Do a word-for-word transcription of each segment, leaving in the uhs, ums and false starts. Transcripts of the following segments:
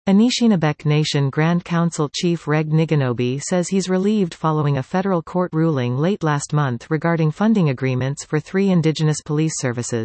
Anishinabek Nation Grand Council Chief Reg Niganobi says he's relieved following a federal court ruling late last month regarding funding agreements for three indigenous police services.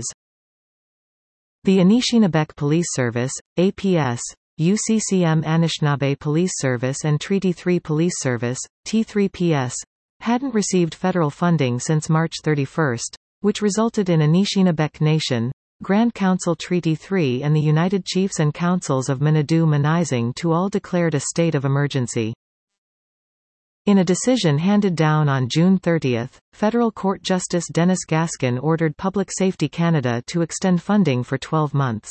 The Anishinabek Police Service, A P S, U C C M Anishinaabe Police Service and Treaty three Police Service, T three P S, hadn't received federal funding since March thirty-first, which resulted in Anishinabek Nation, Grand Council Treaty three and the United Chiefs and Councils of Manadu-Manizing to all declared a state of emergency. In a decision handed down on June thirtieth, Federal Court Justice Dennis Gaskin ordered Public Safety Canada to extend funding for twelve months.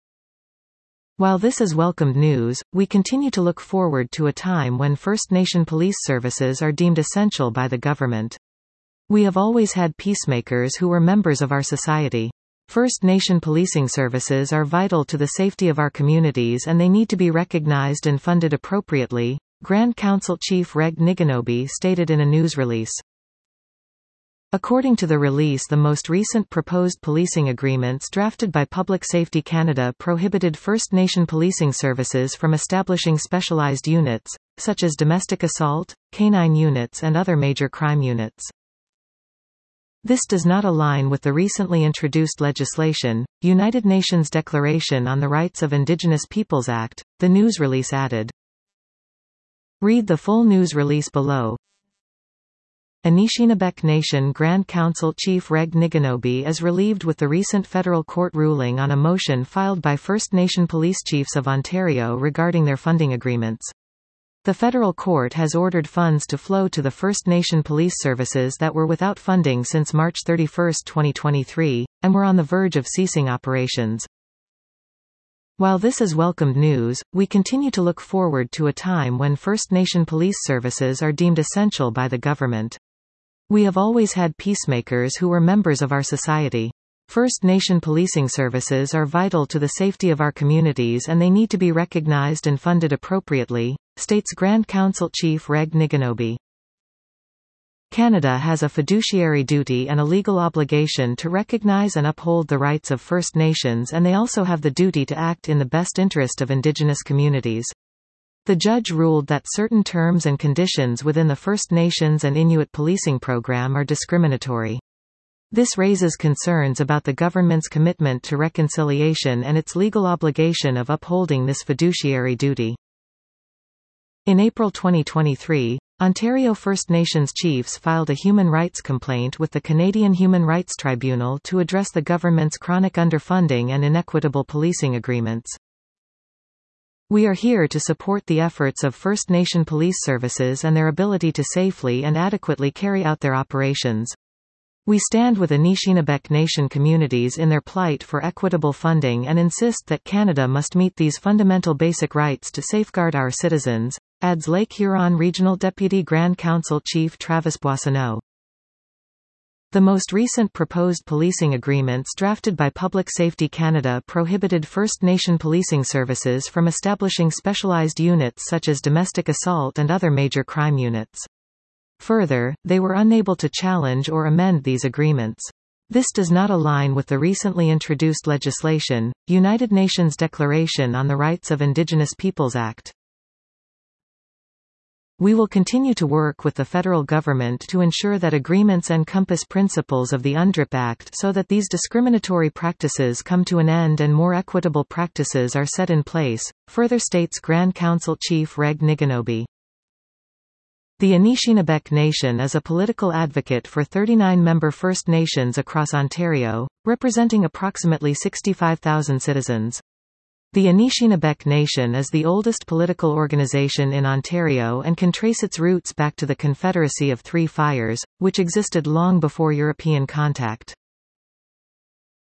While this is welcomed news, we continue to look forward to a time when First Nation police services are deemed essential by the government. We have always had peacemakers who were members of our society. First Nation policing services are vital to the safety of our communities and they need to be recognized and funded appropriately, Grand Council Chief Reg Niganobi stated in a news release. According to the release, the most recent proposed policing agreements drafted by Public Safety Canada prohibited First Nation policing services from establishing specialized units, such as domestic assault, canine units and other major crime units. This does not align with the recently introduced legislation, United Nations Declaration on the Rights of Indigenous Peoples Act, the news release added. Read the full news release below. Anishinabek Nation Grand Council Chief Reg Niganobi is relieved with the recent federal court ruling on a motion filed by First Nation Police Chiefs of Ontario regarding their funding agreements. The federal court has ordered funds to flow to the First Nation police services that were without funding since March thirty-first twenty twenty-three, and were on the verge of ceasing operations. While this is welcomed news, we continue to look forward to a time when First Nation police services are deemed essential by the government. We have always had peacemakers who were members of our society. First Nation policing services are vital to the safety of our communities and they need to be recognized and funded appropriately, states Grand Council Chief Reg Niganobi. Canada has a fiduciary duty and a legal obligation to recognize and uphold the rights of First Nations, and they also have the duty to act in the best interest of Indigenous communities. The judge ruled that certain terms and conditions within the First Nations and Inuit policing program are discriminatory. This raises concerns about the government's commitment to reconciliation and its legal obligation of upholding this fiduciary duty. In April twenty twenty-three, Ontario First Nations chiefs filed a human rights complaint with the Canadian Human Rights Tribunal to address the government's chronic underfunding and inequitable policing agreements. We are here to support the efforts of First Nation police services and their ability to safely and adequately carry out their operations. We stand with Anishinabek Nation communities in their plight for equitable funding and insist that Canada must meet these fundamental basic rights to safeguard our citizens, adds Lake Huron Regional Deputy Grand Council Chief Travis Boissonneau. The most recent proposed policing agreements drafted by Public Safety Canada prohibited First Nation policing services from establishing specialized units such as domestic assault and other major crime units. Further, they were unable to challenge or amend these agreements. This does not align with the recently introduced legislation, United Nations Declaration on the Rights of Indigenous Peoples Act. We will continue to work with the federal government to ensure that agreements encompass principles of the UNDRIP Act so that these discriminatory practices come to an end and more equitable practices are set in place, further states Grand Council Chief Reg Niganobi. The Anishinabek Nation is a political advocate for thirty-nine member First Nations across Ontario, representing approximately sixty-five thousand citizens. The Anishinabek Nation is the oldest political organization in Ontario and can trace its roots back to the Confederacy of Three Fires, which existed long before European contact.